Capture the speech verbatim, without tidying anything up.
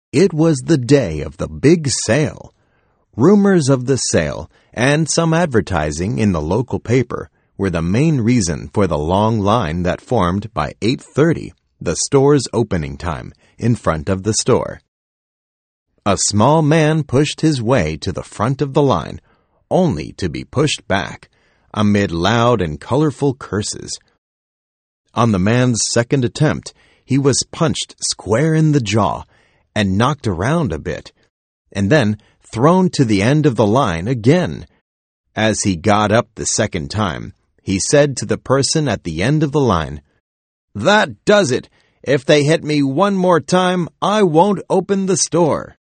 It was the day of the big sale. Rumors of the sale and some advertising in the local paper were the main reason for the long line that formed by eight thirty, the store's opening time, in front of the store. A small man pushed his way to the front of the line, only to be pushed back, amid loud and colorful curses. On the man's second attempt, he was punched square in the jaw and knocked around a bit, and then thrown to the end of the line again. As he got up the second time, he said to the person at the end of the line, "That does it. If they hit me one more time, I won't open the store."